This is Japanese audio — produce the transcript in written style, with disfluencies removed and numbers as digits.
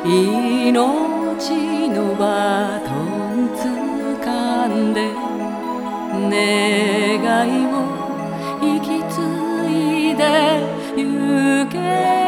命のバトン掴んで願いを引き継いで行け